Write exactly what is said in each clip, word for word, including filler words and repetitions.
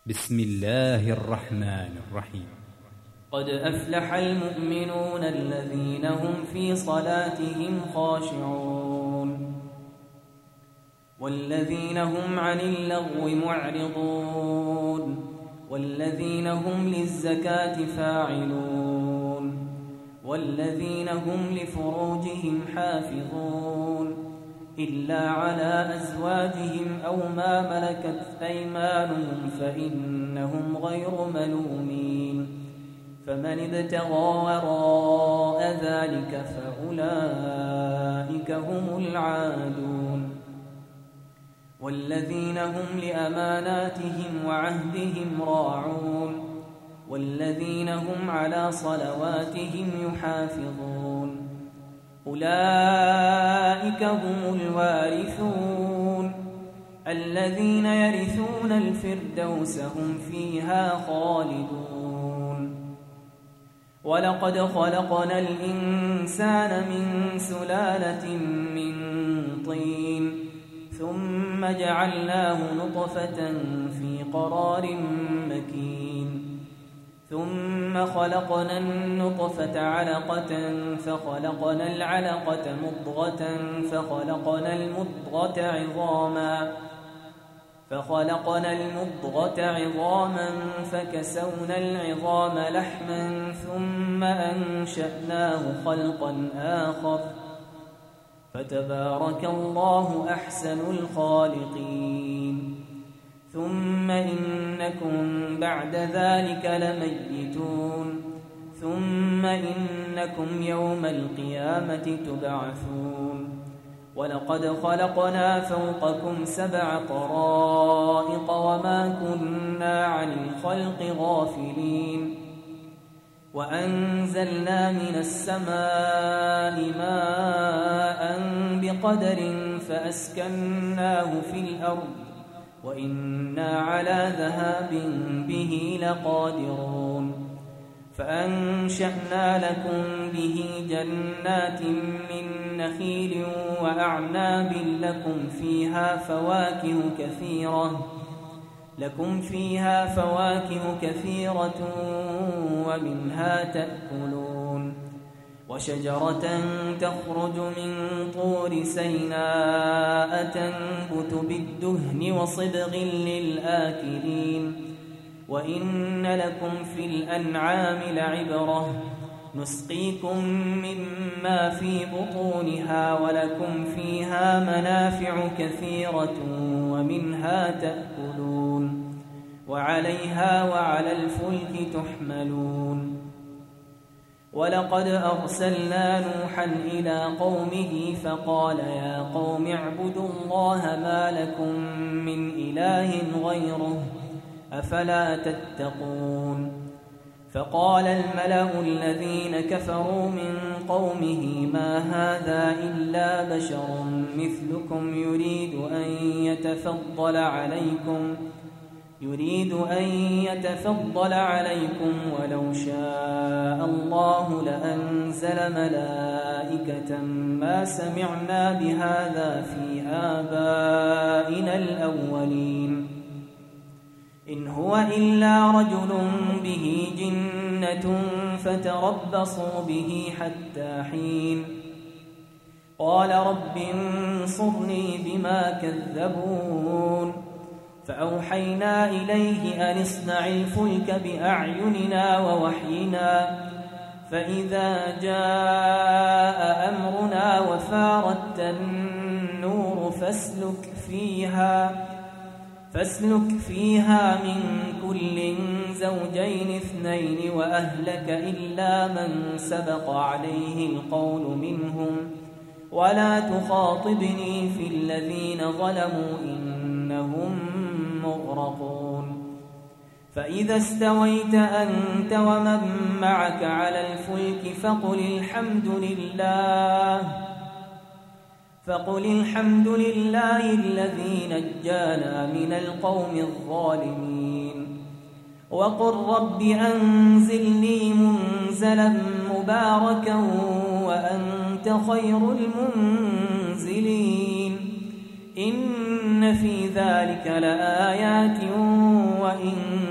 بسم الله الرحمن الرحيم. قد أفلح المؤمنون الذين هم في صلاتهم خاشعون والذين هم عن اللغو معرضون والذين هم للزكاة فاعلون والذين هم لفروجهم حافظون إلا على أزواجهم أو ما ملكت أيمانهم فإنهم غير ملومين، فمن ابتغى وراء ذلك فأولئك هم العادون. والذين هم لأماناتهم وعهدهم راعون والذين هم على صلواتهم يحافظون، أولئك هم الوارثون الذين يرثون الفردوس هم فيها خالدون. ولقد خلقنا الإنسان من سلالة من طين ثم جعلناه نطفة في قرار مكين، ثم خلقنا النطفة علقة فخلقنا العلقة مضغة فخلقنا المضغة عظاما فخلقنا المضغة عظاما فكسونا العظام لحما ثم أنشأناه خلقا آخر فتبارك الله أحسن الخالقين. ثم إنكم بعد ذلك لميتون ثم إنكم يوم القيامة تبعثون. ولقد خلقنا فوقكم سبع طرائق وما كنا عن الخلق غافلين، وأنزلنا من السماء ماء بقدر فأسكناه في الأرض وإنا على ذهاب به لقادرون. فأنشأنا لكم به جنات من نخيل وأعناب لكم فيها فواكه كثيرة لكم فيها فواكه كثيرة ومنها تأكلون. وشجرة تخرج من طور سيناء تنبت بالدهن وصبغ للآكلين. وإن لكم في الأنعام لعبرة نسقيكم مما في بطونها ولكم فيها منافع كثيرة ومنها تأكلون وعليها وعلى الفلك تحملون. ولقد أرسلنا نوحا إلى قومه فقال يا قوم اعبدوا الله ما لكم من إله غيره أفلا تتقون. فقال الملأ الذين كفروا من قومه ما هذا إلا بشر مثلكم يريد أن يتفضل عليكم يريد أن يتفضل عليكم ولو شاء الله لأنزل ملائكة ما سمعنا بهذا في آبائنا الأولين إن هو إلا رجل به جنة فتربصوا به حتى حين. قال رب انصرني بما كذبون. فأوحينا إليه أن اصنع الفلك بأعيننا ووحينا فإذا جاء أمرنا وفارت النور فاسلك فيها فاسلك فيها من كل زوجين اثنين وأهلك إلا من سبق عليه القول منهم ولا تخاطبني في الذين ظلموا إنهم مغرقون. فإذا استويت أنت ومن معك على الفلك فقل الحمد لله فقل الحمد لله الذي نجانا من القوم الظالمين. وقل رب أنزلني منزلا مباركا وأنت خير المنزلين. إن في ذلك لآيات وإن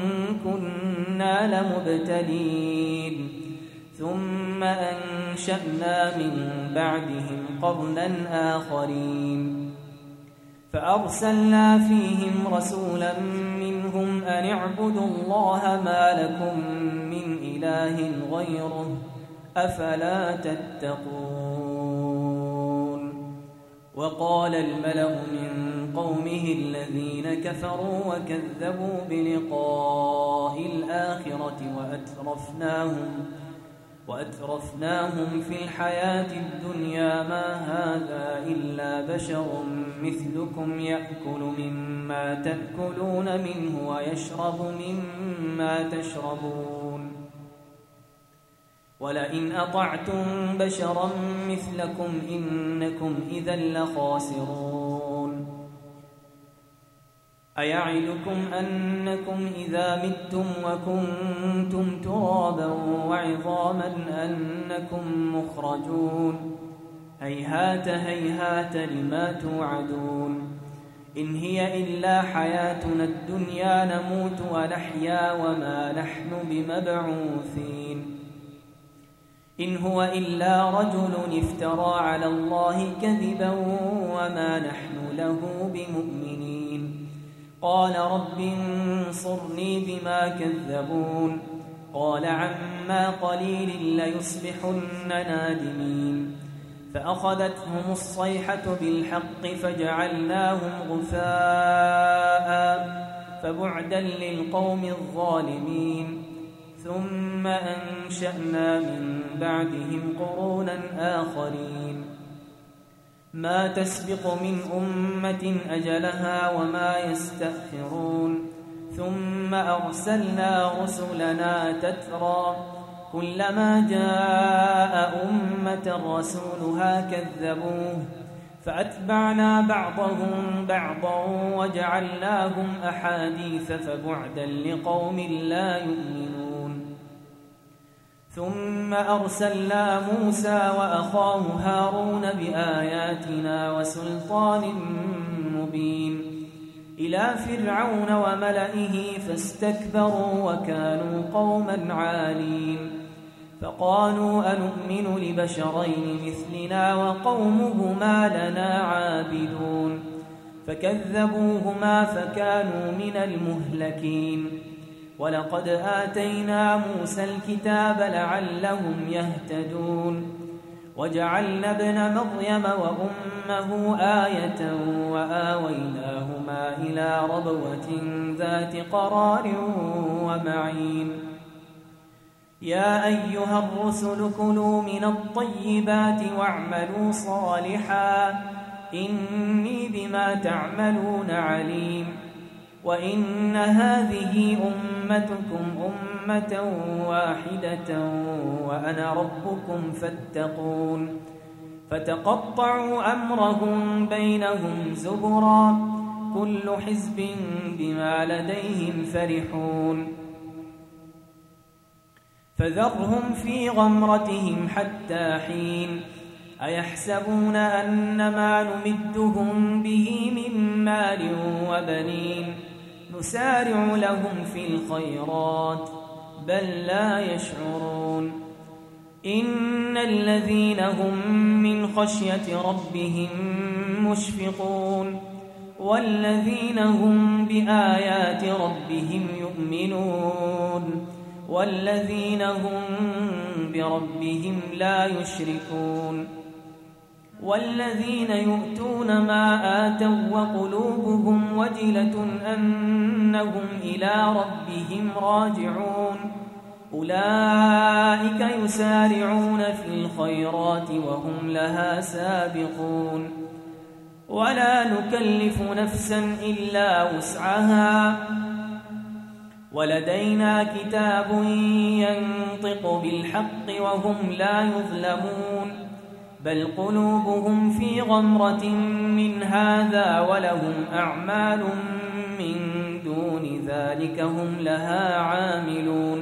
إنا لمبتلين ثم أنشأنا من بعدهم قرنا آخرين فأرسلنا فيهم رسولا منهم أن اعبدوا الله ما لكم من إله غيره أفلا تتقون وقال الملأ من قومه الذين كفروا وكذبوا بلقاء الآخرة وأترفناهم وأترفناهم في الحياة الدنيا ما هذا إلا بشر مثلكم يأكل مما تأكلون منه ويشرب مما تشربون ولئن أطعتم بشرا مثلكم إنكم إذا لخاسرون أيعدكم أنكم إذا متم وكنتم ترابا وعظاما أنكم مخرجون هيهات هيهات لما توعدون إن هي إلا حياتنا الدنيا نموت ونحيا وما نحن بمبعوثين إن هو إلا رجل افترى على الله كذبا وما نحن له بمؤمنين قال رب انصرني بما كذبون قال عما قليل ليصبحن نادمين فأخذتهم الصيحة بالحق فجعلناهم غثاء فبعدا للقوم الظالمين ثم أنشأنا من بعدهم قرونا آخرين ما تسبق من أمة أجلها وما يستأخرون ثم أرسلنا رسلنا تترى كلما جاء أمة رسولها كذبوه فأتبعنا بعضهم بعضا وجعلناهم أحاديث فبعدا لقوم لا يؤمنون ثم أرسلنا موسى وأخاه هارون بآياتنا وسلطان مبين إلى فرعون وملئه فاستكبروا وكانوا قوما عالين فقالوا أنؤمن لبشرين مثلنا وقومهما لنا عابدون فكذبوهما فكانوا من المهلكين ولقد آتينا موسى الكتاب لعلهم يهتدون وجعلنا ابن مريم وأمه آية وآويناهما إلى ربوة ذات قرار ومعين يا أيها الرسل كلوا من الطيبات واعملوا صالحا إني بما تعملون عليم وإن هذه أمتكم أمة واحدة وأنا ربكم فاتقون فتقطعوا أمرهم بينهم زبرا كل حزب بما لديهم فرحون فذرهم في غمرتهم حتى حين أيحسبون أن ما نمدهم به من مال وبنين نسارع لهم في الخيرات بل لا يشعرون إن الذين هم من خشية ربهم مشفقون والذين هم بآيات ربهم يؤمنون والذين هم بربهم لا يشركون والذين يؤتون ما آتوا وقلوبهم وجلة أنهم إلى ربهم راجعون أولئك يسارعون في الخيرات وهم لها سابقون ولا نكلف نفسا إلا وسعها ولدينا كتاب ينطق بالحق وهم لا يظلمون بل قلوبهم في غمرة من هذا ولهم أعمال من دون ذلك هم لها عاملون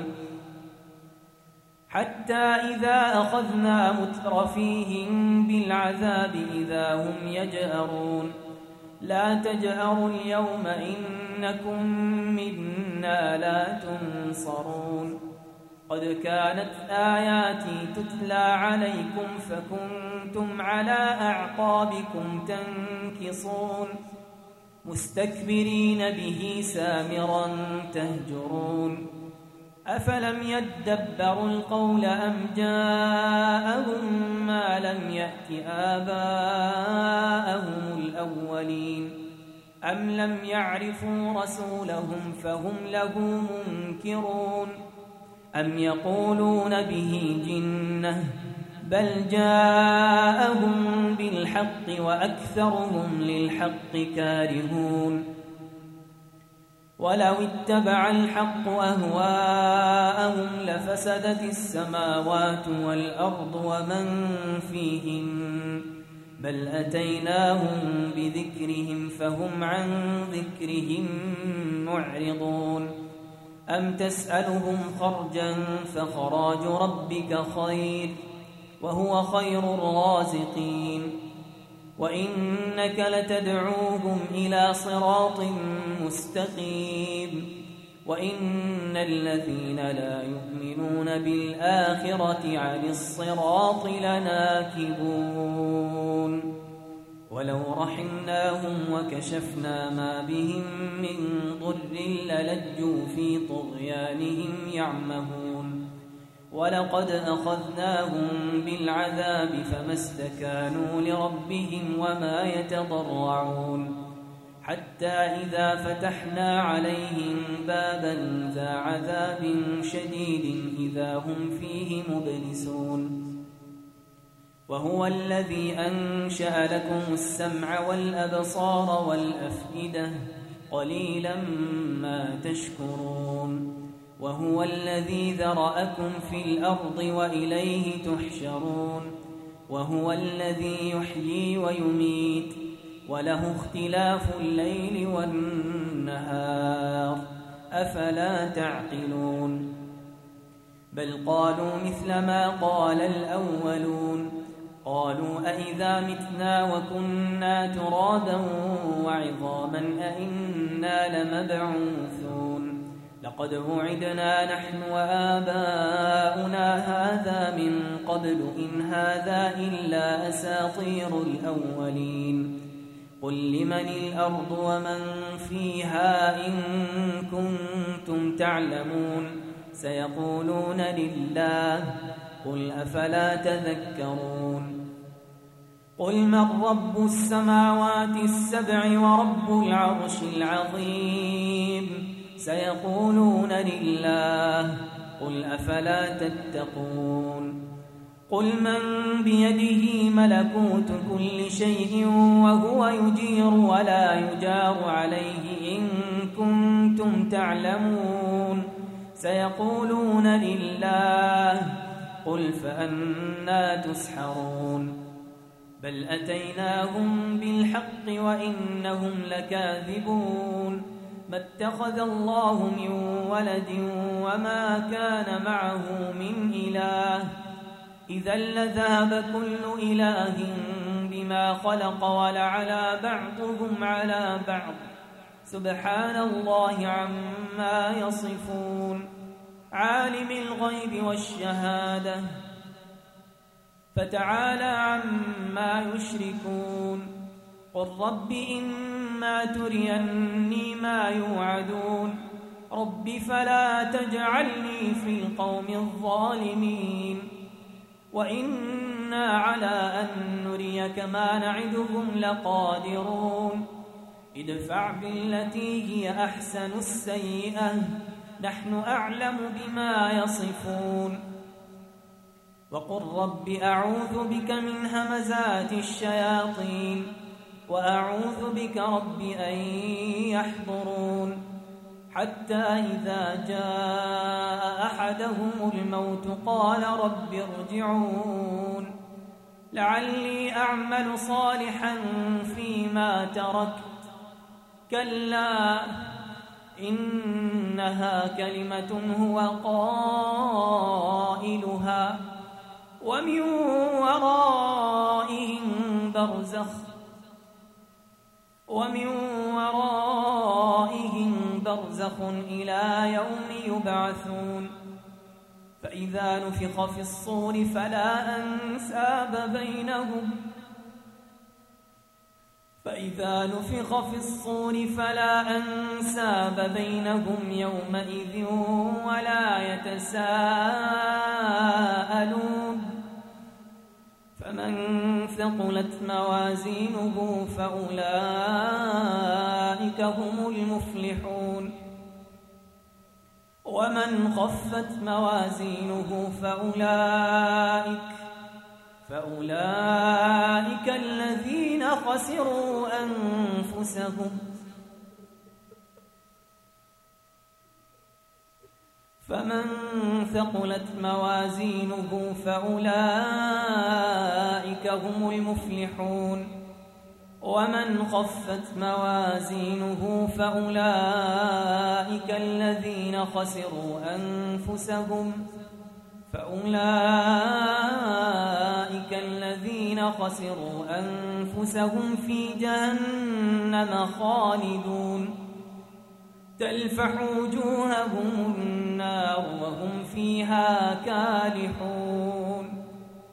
حتى إذا أخذنا مترفيهم بالعذاب إذا هم يجأرون لا تجأروا اليوم إنكم منا لا تنصرون قد كانت آياتي تتلى عليكم فكنتم على أعقابكم تنكصون مستكبرين به سامرا تهجرون أفلم يدبروا القول أم جاءهم ما لم يأت آباءهم الأولين أم لم يعرفوا رسولهم فهم له منكرون أم يقولون به جنة بل جاءهم بالحق وأكثرهم للحق كارهون ولو اتبع الحق أهواءهم لفسدت السماوات والأرض ومن فيهن بل أتيناهم بذكرهم فهم عن ذكرهم معرضون أم تسألهم خرجا فخراج ربك خير وهو خير الرازقين وإنك لتدعوهم إلى صراط مستقيم وإن الذين لا يؤمنون بالآخرة عن الصراط لناكبون ولو رحمناهم وكشفنا ما بهم من ضر للجوا في طغيانهم يعمهون ولقد أخذناهم بالعذاب فما استكانوا لربهم وما يتضرعون حتى إذا فتحنا عليهم بابا ذا عذاب شديد إذا هم فيه مبلسون وهو الذي أنشأ لكم السمع والأبصار والأفئدة قليلا ما تشكرون وهو الذي ذرأكم في الأرض وإليه تحشرون وهو الذي يحيي ويميت وله اختلاف الليل والنهار أفلا تعقلون بل قالوا مثل ما قال الأولون قالوا أئذا متنا وكنا ترابا وعظاما أئنا لمبعوثون لقد وعدنا نحن وآباؤنا هذا من قبل إن هذا إلا أساطير الأولين قل لمن الأرض ومن فيها إن كنتم تعلمون سيقولون لله قل أفلا تذكرون قل من رب السماوات السبع ورب العرش العظيم سيقولون لله قل أفلا تتقون قل من بيده ملكوت كل شيء وهو يجير ولا يجار عليه إن كنتم تعلمون سيقولون لله قل فأنى تسحرون بل أتيناهم بالحق وإنهم لكاذبون ما اتخذ الله من ولد وما كان معه من إله إذا لذهب كل إله بما خلق ولعلى بعضهم على بعض سبحان الله عما يصفون عالم الغيب والشهادة فتعالى عما يشركون قل رب إما تريني ما يوعدون رب فلا تجعلني في القوم الظالمين وإنا على أن نريك ما نعدهم لقادرون ادفع بالتي هي أحسن السيئة نحن أعلم بما يصفون وقل رب أعوذ بك من همزات الشياطين وأعوذ بك رب أن يحضرون حتى إذا جاء أحدهم الموت قال رب ارجعون لعلي أعمل صالحا فيما تركت كلا إنها كلمة هو قائلها ومن ورائهم برزخ ومن ورائهم برزخ إلى يوم يبعثون فإذا نفخ في الصور فلا أنساب بينهم فإذا نفخ في الصور فلا أنساب بينهم يومئذ ولا يتساءلون فمن ثقلت موازينه فأولئك هم المفلحون ومن خفت موازينه فأولئك فأولئك الذين خسروا أنفسهم فمن ثقلت موازينه فأولئك هم المفلحون ومن خفت موازينه فأولئك الذين خسروا أنفسهم فأولئك الذين خسروا أنفسهم في جهنم خالدون تلفح وجوههم النار وهم فيها كالحون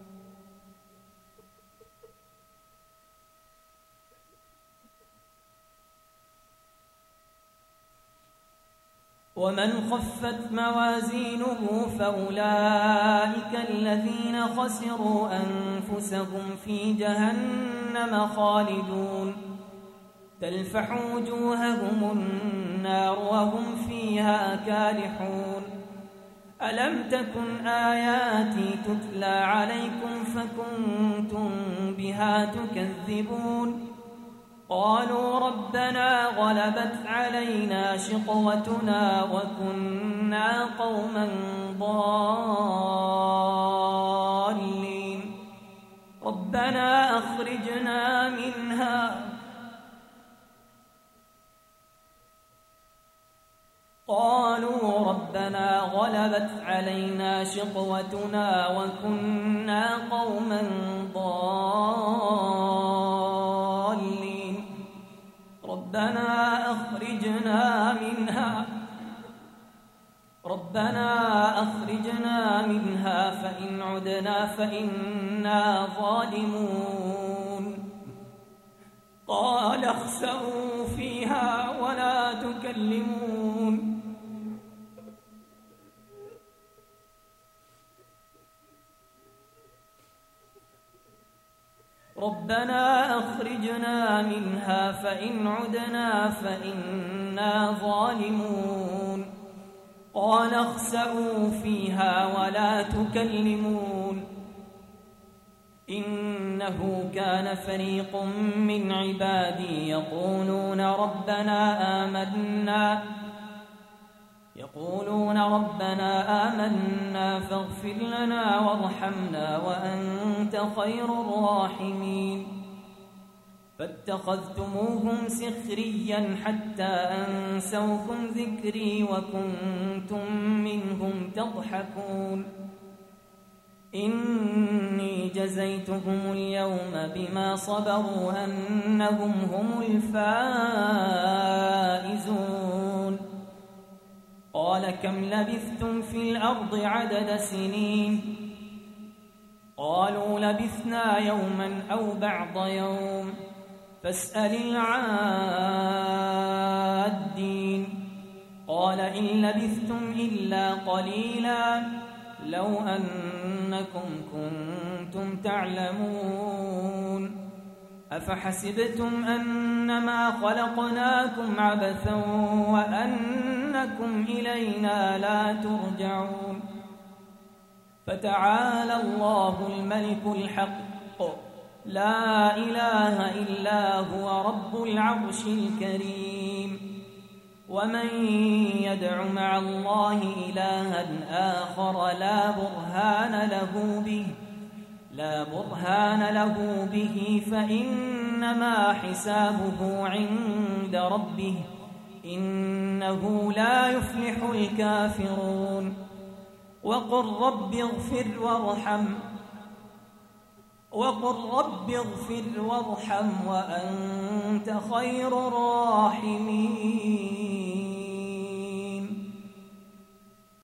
ومن خفت موازينه فأولئك الذين خسروا أنفسهم في جهنم خالدون تلفح وجوههم النار وهم فيها كالحون ألم تكن آياتي تتلى عليكم فكنتم بها تكذبون قالوا ربنا غلبت علينا شقوتنا وكنا قوما ضالين ربنا أخرجنا منها قالوا ربنا غلبت علينا شقوتنا وكنا قوما ضالين ربنا أخرجنا منها ربنا أخرجنا منها فإن عدنا فإنا ظالمون قال اخسئوا فيها ولا تكلمون ربنا أخرجنا منها فإن عدنا فإنا ظالمون قال اخسئوا فيها ولا تكلمون إنه كان فريق من عبادي يقولون ربنا آمنا يقولون ربنا آمنا فاغفر لنا وارحمنا وأنت خير الراحمين فاتخذتموهم سخريا حتى أنسوكم ذكري وكنتم منهم تضحكون إني جزيتهم اليوم بما صبروا أنهم هم الفائزون قال كم لبثتم في الأرض عدد سنين قالوا لبثنا يوما أو بعض يوم فاسأل العادين قال إن لبثتم إلا قليلا لو أنكم كنتم تعلمون أفحسبتم أنما خلقناكم عبثا وأنكم إلينا لا ترجعون فتعالى الله الملك الحق لا إله إلا هو رب العرش الكريم ومن يدع مع الله إلها آخر لا برهان له به لا برهان له به فإنما حسابه عند ربه إنه لا يفلح الكافرون وقل رب اغفر وارحم وقل رب اغفر وارحم وأنت خير الراحمين.